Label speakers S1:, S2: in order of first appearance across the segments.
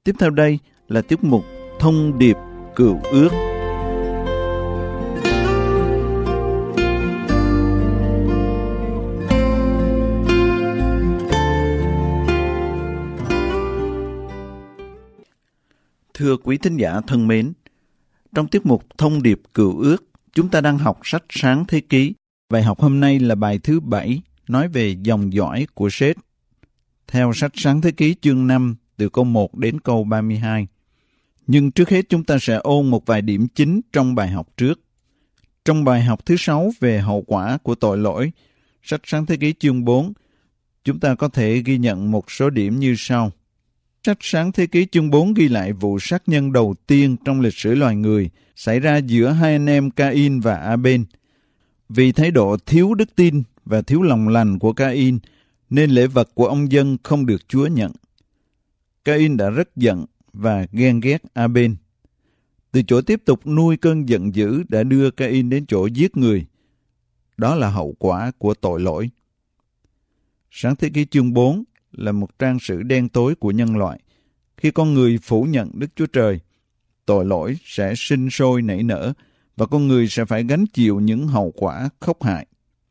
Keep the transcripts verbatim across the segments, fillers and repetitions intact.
S1: Tiếp theo đây là tiết mục Thông điệp Cựu ước. Thưa quý thính giả thân mến, trong tiết mục Thông điệp Cựu ước, chúng ta đang học sách Sáng Thế Ký. Bài học hôm nay là bài thứ bảy, nói về dòng dõi của Sết. Theo sách Sáng Thế Ký chương năm, từ câu một đến câu ba mươi hai. Nhưng trước hết chúng ta sẽ ôn một vài điểm chính trong bài học trước. Trong bài học thứ sáu về hậu quả của tội lỗi, sách Sáng Thế Ký chương bốn, chúng ta có thể ghi nhận một số điểm như sau. Sách Sáng Thế Ký chương bốn ghi lại vụ sát nhân đầu tiên trong lịch sử loài người xảy ra giữa hai anh em Ca-in và A-bên. Vì thái độ thiếu đức tin và thiếu lòng lành của Ca-in, nên lễ vật của ông dân không được Chúa nhận. Ca-in đã rất giận và ghen ghét A-bên. Từ chỗ tiếp tục nuôi cơn giận dữ đã đưa Ca-in đến chỗ giết người. Đó là hậu quả của tội lỗi. Sáng Thế Ký chương bốn là một trang sử đen tối của nhân loại. Khi con người phủ nhận Đức Chúa Trời, tội lỗi sẽ sinh sôi nảy nở và con người sẽ phải gánh chịu những hậu quả khốc hại.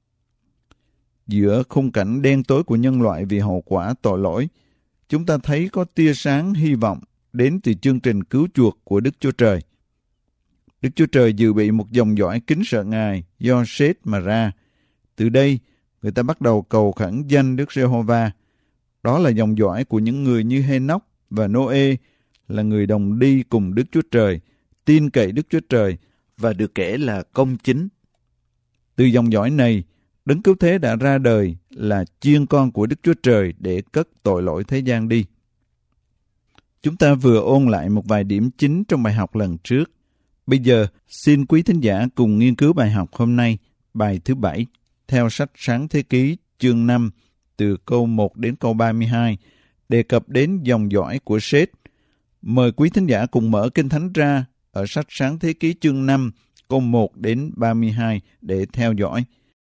S1: Giữa khung cảnh đen tối của nhân loại vì hậu quả tội lỗi, chúng ta thấy có tia sáng hy vọng đến từ chương trình cứu chuộc của Đức Chúa Trời. Đức Chúa Trời dự bị một dòng dõi kính sợ Ngài do Sết mà ra. Từ đây, người ta bắt đầu cầu khẩn danh Đức Giê-hô-va. Đó là dòng dõi của những người như Hê-nóc và Nô-ê, là người đồng đi cùng Đức Chúa Trời, tin cậy Đức Chúa Trời và được kể là công chính. Từ dòng dõi này, Đấng Cứu Thế đã ra đời là chiên con của Đức Chúa Trời để cất tội lỗi thế gian đi. Chúng ta vừa ôn lại một vài điểm chính trong bài học lần trước. Bây giờ, xin quý thính giả cùng nghiên cứu bài học hôm nay, bài thứ bảy, theo sách Sáng Thế Ký chương năm, từ câu một đến câu ba mươi hai, đề cập đến dòng dõi của Sết. Mời quý thính giả cùng mở Kinh Thánh ra ở sách Sáng Thế Ký chương năm, câu một đến ba mươi hai để theo dõi.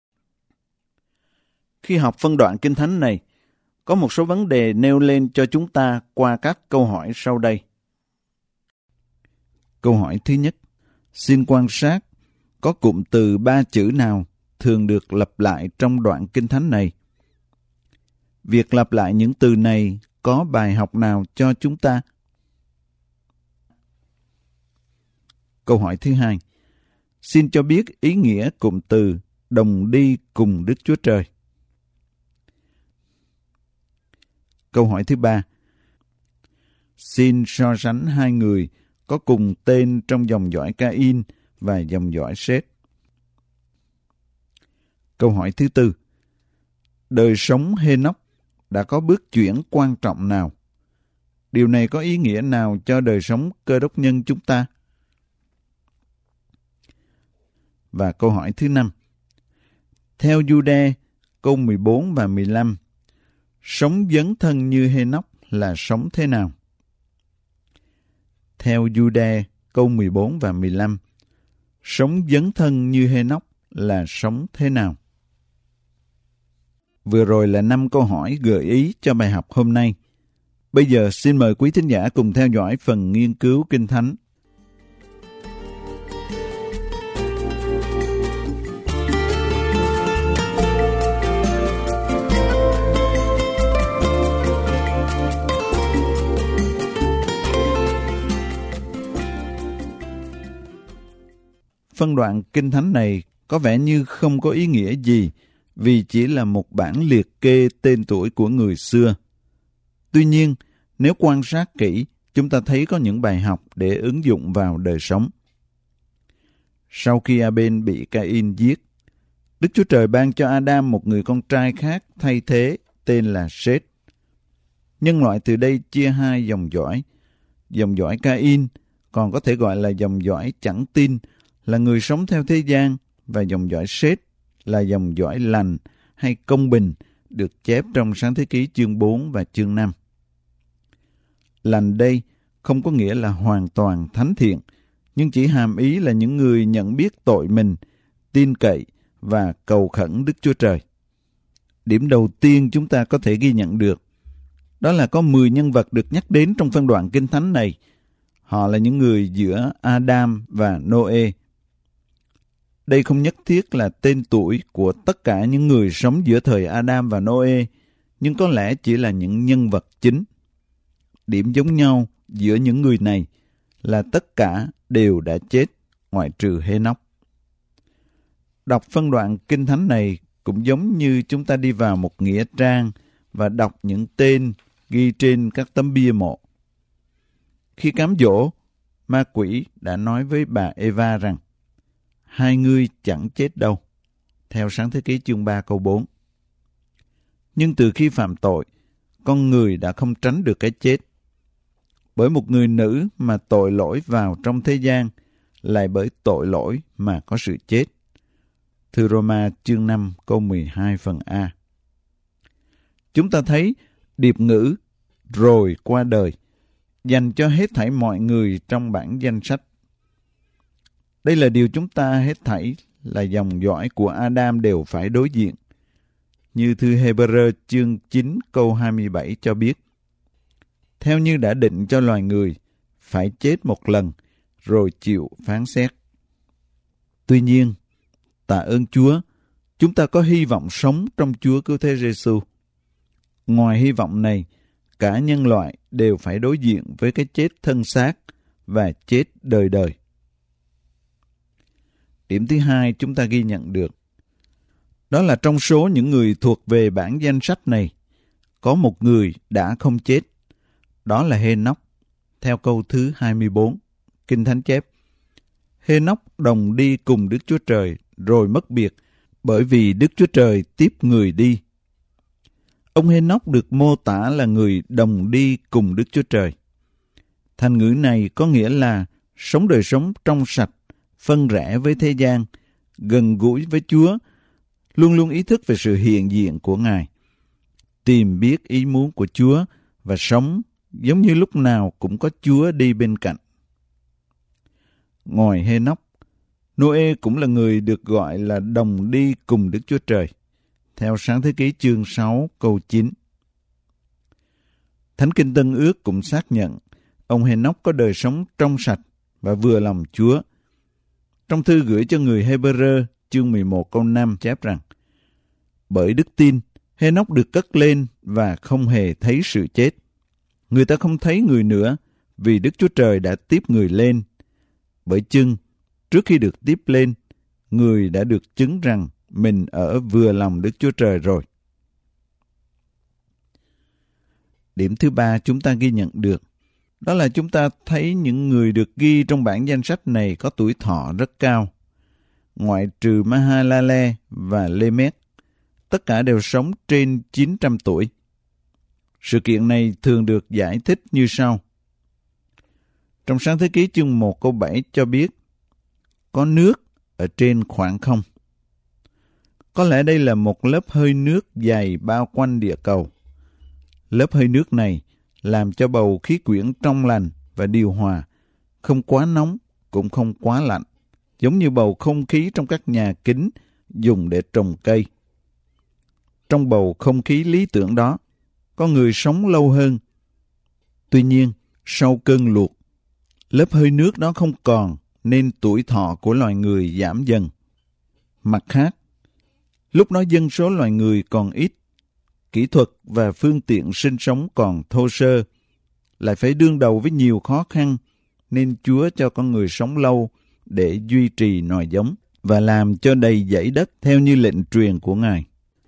S1: Khi học phân đoạn Kinh Thánh này, có một số vấn đề nêu lên cho chúng ta qua các câu hỏi sau đây. Câu hỏi thứ nhất, xin quan sát có cụm từ ba chữ nào thường được lặp lại trong đoạn Kinh Thánh này? Việc lặp lại những từ này có bài học nào cho chúng ta? Câu hỏi thứ hai, xin cho biết ý nghĩa cụm từ đồng đi cùng Đức Chúa Trời. Câu hỏi thứ ba, xin so sánh hai người có cùng tên trong dòng dõi Ca-in và dòng dõi Sết. Câu hỏi thứ tư, đời sống Hê-nóc đã có bước chuyển quan trọng nào? Điều này có ý nghĩa nào cho đời sống Cơ Đốc nhân chúng ta? Và câu hỏi thứ năm, theo Giu-đe, câu mười bốn và mười lăm, sống dấn thân như Hê-nóc là sống thế nào? Theo Giu-đe, câu mười bốn và mười lăm, sống dấn thân như Hê-nóc là sống thế nào? Vừa rồi là năm câu hỏi gợi ý cho bài học hôm nay. Bây giờ xin mời quý thính giả cùng theo dõi phần nghiên cứu Kinh Thánh. Phân đoạn Kinh Thánh này có vẻ như không có ý nghĩa gì vì chỉ là một bản liệt kê tên tuổi của người xưa. Tuy nhiên, nếu quan sát kỹ, chúng ta thấy có những bài học để ứng dụng vào đời sống. Sau khi A-bên bị Ca-in giết, Đức Chúa Trời ban cho Adam một người con trai khác thay thế tên là Sết. Nhân loại từ đây chia hai dòng dõi. Dòng dõi Ca-in còn có thể gọi là dòng dõi chẳng tin, là người sống theo thế gian, và dòng dõi Sết là dòng dõi lành hay công bình được chép trong Sáng Thế Ký chương bốn và chương năm. Lành đây không có nghĩa là hoàn toàn thánh thiện, nhưng chỉ hàm ý là những người nhận biết tội mình, tin cậy và cầu khẩn Đức Chúa Trời. Điểm đầu tiên chúng ta có thể ghi nhận được đó là có mười nhân vật được nhắc đến trong phân đoạn Kinh Thánh này. Họ là những người giữa Adam và Noe. Đây không nhất thiết là tên tuổi của tất cả những người sống giữa thời Adam và Noe, nhưng có lẽ chỉ là những nhân vật chính. Điểm giống nhau giữa những người này là tất cả đều đã chết, ngoại trừ Hê-nóc. Đọc phân đoạn Kinh Thánh này cũng giống như chúng ta đi vào một nghĩa trang và đọc những tên ghi trên các tấm bia mộ. Khi cám dỗ, ma quỷ đã nói với bà Eva rằng, hai ngươi chẳng chết đâu, theo Sáng Thế Ký chương ba câu bốn. Nhưng từ khi phạm tội, con người đã không tránh được cái chết. Bởi một người nữ mà tội lỗi vào trong thế gian, lại bởi tội lỗi mà có sự chết. Thư Roma chương năm câu mười hai phần A. Chúng ta thấy điệp ngữ rồi qua đời dành cho hết thảy mọi người trong bản danh sách. Đây là điều chúng ta hết thảy là dòng dõi của Adam đều phải đối diện. Như thư Hê-bơ-rơ chương chín câu hai mươi bảy cho biết, theo như đã định cho loài người, phải chết một lần, rồi chịu phán xét. Tuy nhiên, tạ ơn Chúa, chúng ta có hy vọng sống trong Chúa Cứu Thế Giê-xu. Ngoài hy vọng này, cả nhân loại đều phải đối diện với cái chết thân xác và chết đời đời. Điểm thứ hai chúng ta ghi nhận được, đó là trong số những người thuộc về bản danh sách này, có một người đã không chết. Đó là Hê-nóc, theo câu thứ hai mươi bốn, Kinh Thánh chép. Hê-nóc đồng đi cùng Đức Chúa Trời, rồi mất biệt, bởi vì Đức Chúa Trời tiếp người đi. Ông Hê-nóc được mô tả là người đồng đi cùng Đức Chúa Trời. Thành ngữ này có nghĩa là sống đời sống trong sạch, phân rẽ với thế gian, gần gũi với Chúa, luôn luôn ý thức về sự hiện diện của Ngài, tìm biết ý muốn của Chúa và sống giống như lúc nào cũng có Chúa đi bên cạnh. Ngoài Hê-nóc, Nô-ê cũng là người được gọi là đồng đi cùng Đức Chúa Trời, theo Sáng Thế Ký chương sáu câu chín. Thánh Kinh Tân Ước cũng xác nhận ông Hê-nóc có đời sống trong sạch và vừa lòng Chúa. Trong thư gửi cho người Hê-bơ-rơ chương mười một câu năm chép rằng, bởi đức tin, Hê-nóc được cất lên và không hề thấy sự chết. Người ta không thấy người nữa vì Đức Chúa Trời đã tiếp người lên. Bởi chưng, trước khi được tiếp lên, người đã được chứng rằng mình ở vừa lòng Đức Chúa Trời rồi. Điểm thứ ba chúng ta ghi nhận được, đó là chúng ta thấy những người được ghi trong bản danh sách này có tuổi thọ rất cao. Ngoại trừ Mahalalel và Lê-mét, tất cả đều sống trên chín trăm tuổi. Sự kiện này thường được giải thích như sau. Trong Sáng Thế Ký chương một câu bảy cho biết, có nước ở trên khoảng không. Có lẽ đây là một lớp hơi nước dày bao quanh địa cầu. Lớp hơi nước này làm cho bầu khí quyển trong lành và điều hòa, không quá nóng cũng không quá lạnh, giống như bầu không khí trong các nhà kính dùng để trồng cây. Trong bầu không khí lý tưởng đó, có người sống lâu hơn. Tuy nhiên, sau cơn luộc, lớp hơi nước đó không còn, nên tuổi thọ của loài người giảm dần. Mặt khác, lúc đó dân số loài người còn ít, kỹ thuật và phương tiện sinh sống còn thô sơ, lại phải đương đầu với nhiều khó khăn, nên Chúa cho con người sống lâu để duy trì nòi giống và làm cho đầy dãy đất theo như lệnh truyền của Ngài.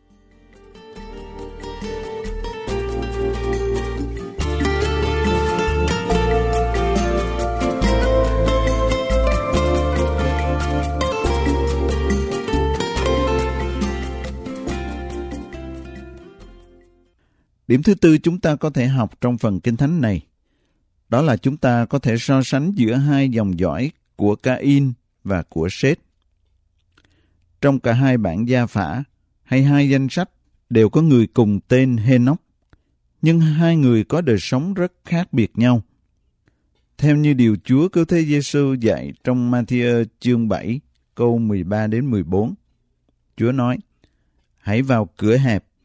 S1: Điểm thứ tư chúng ta có thể học trong phần Kinh Thánh này, đó là chúng ta có thể so sánh giữa hai dòng dõi của Ca-in và của Sết. Trong cả hai bản gia phả hay hai danh sách đều có người cùng tên Hê-nóc, nhưng hai người có đời sống rất khác biệt nhau. Theo như điều Chúa Cứu Thế Giê-xu dạy trong Ma-thi-ơ chương bảy câu mười ba đến mười bốn, Chúa nói, hãy vào cửa hẹp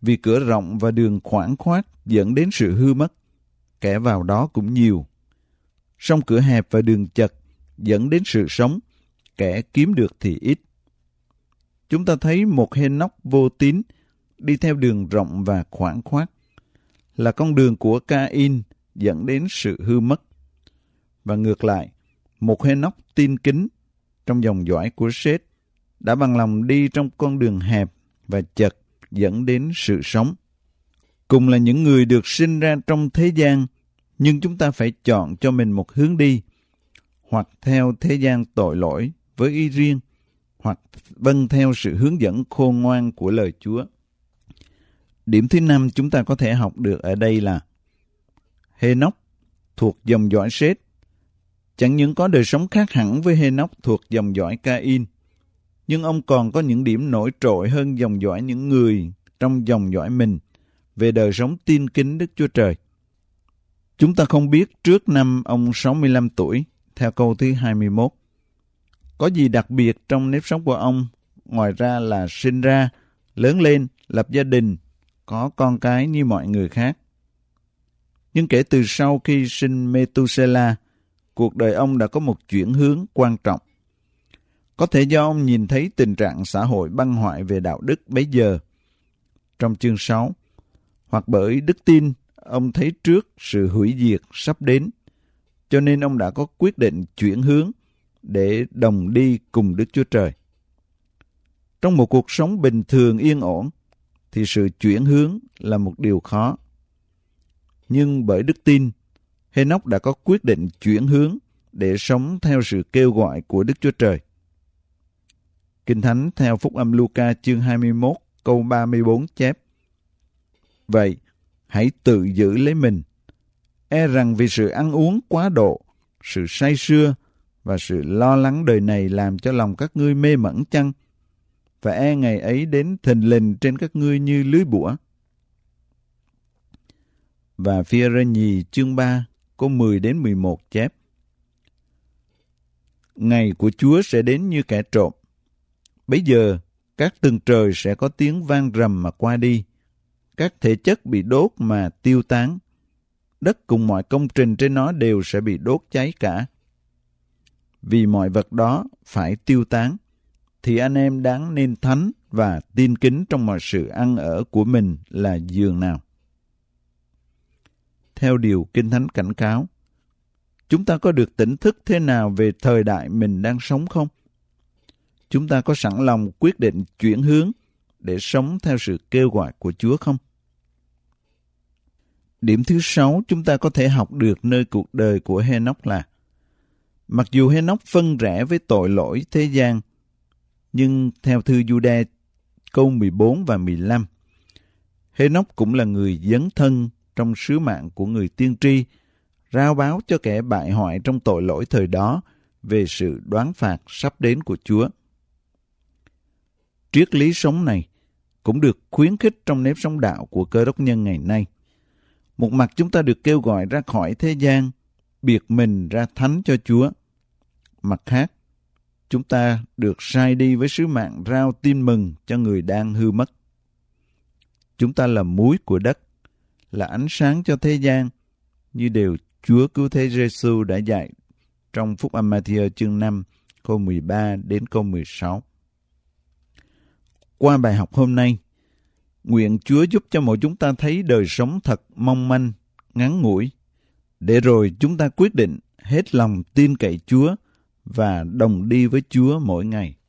S1: Vì cửa rộng và đường khoảng khoát dẫn đến sự hư mất, kẻ vào đó cũng nhiều. Song cửa hẹp và đường chật dẫn đến sự sống, kẻ kiếm được thì ít. Chúng ta thấy một Hê-nóc vô tín đi theo đường rộng và khoảng khoát, là con đường của Ca-in dẫn đến sự hư mất. Và ngược lại, một Hê-nóc tin kính trong dòng dõi của Sết đã bằng lòng đi trong con đường hẹp và chật dẫn đến sự sống. Cùng là những người được sinh ra trong thế gian, nhưng chúng ta phải chọn cho mình một hướng đi, hoặc theo thế gian tội lỗi với ý riêng, hoặc vâng theo sự hướng dẫn khôn ngoan của lời Chúa. Điểm thứ năm chúng ta có thể học được ở đây là Hê-nóc thuộc dòng dõi Sết chẳng những có đời sống khác hẳn với Hê-nóc thuộc dòng dõi Ca-in, nhưng ông còn có những điểm nổi trội hơn dòng dõi những người trong dòng dõi mình về đời sống tin kính Đức Chúa Trời. Chúng ta không biết trước năm ông sáu mươi lăm tuổi, theo câu thứ hai mươi mốt, có gì đặc biệt trong nếp sống của ông, ngoài ra là sinh ra, lớn lên, lập gia đình, có con cái như mọi người khác. Nhưng kể từ sau khi sinh Mê-tu-sê-la, cuộc đời ông đã có một chuyển hướng quan trọng. Có thể do ông nhìn thấy tình trạng xã hội băng hoại về đạo đức bấy giờ, trong chương sáu, hoặc bởi đức tin, ông thấy trước sự hủy diệt sắp đến, cho nên ông đã có quyết định chuyển hướng để đồng đi cùng Đức Chúa Trời. Trong một cuộc sống bình thường yên ổn, thì sự chuyển hướng là một điều khó. Nhưng bởi đức tin, Hê-nóc đã có quyết định chuyển hướng để sống theo sự kêu gọi của Đức Chúa Trời. Kinh Thánh theo Phúc âm Luca chương hai mươi mốt câu ba mươi bốn chép: Vậy, hãy tự giữ lấy mình, e rằng vì sự ăn uống quá độ, sự say sưa và sự lo lắng đời này làm cho lòng các ngươi mê mẩn chăng, và e ngày ấy đến thình lình trên các ngươi như lưới bủa. Và Phi-e-rơ nhì chương ba câu mười đến mười một chép: Ngày của Chúa sẽ đến như kẻ trộm. Bấy giờ, các tầng trời sẽ có tiếng vang rầm mà qua đi, các thể chất bị đốt mà tiêu tán, đất cùng mọi công trình trên nó đều sẽ bị đốt cháy cả. Vì mọi vật đó phải tiêu tán, thì anh em đáng nên thánh và tin kính trong mọi sự ăn ở của mình là giường nào. Theo điều Kinh Thánh cảnh cáo, chúng ta có được tỉnh thức thế nào về thời đại mình đang sống không? Chúng ta có sẵn lòng quyết định chuyển hướng để sống theo sự kêu gọi của Chúa không? Điểm thứ sáu chúng ta có thể học được nơi cuộc đời của Hê-nóc là: mặc dù Hê-nóc phân rẽ với tội lỗi thế gian, nhưng theo thư Giu-đa câu mười bốn và mười lăm, Hê-nóc cũng là người dấn thân trong sứ mạng của người tiên tri, rao báo cho kẻ bại hoại trong tội lỗi thời đó về sự đoán phạt sắp đến của Chúa. Triết lý sống này cũng được khuyến khích trong nếp sống đạo của Cơ Đốc nhân ngày nay. Một mặt chúng ta được kêu gọi ra khỏi thế gian, biệt mình ra thánh cho Chúa. Mặt khác, chúng ta được sai đi với sứ mạng rao tin mừng cho người đang hư mất. Chúng ta là muối của đất, là ánh sáng cho thế gian, như điều Chúa Cứu Thế Giê-xu đã dạy trong Phúc âm Ma-thi-ơ chương năm, câu mười ba đến câu mười sáu. Qua bài học hôm nay, nguyện Chúa giúp cho mỗi chúng ta thấy đời sống thật mong manh, ngắn ngủi, để rồi chúng ta quyết định hết lòng tin cậy Chúa và đồng đi với Chúa mỗi ngày.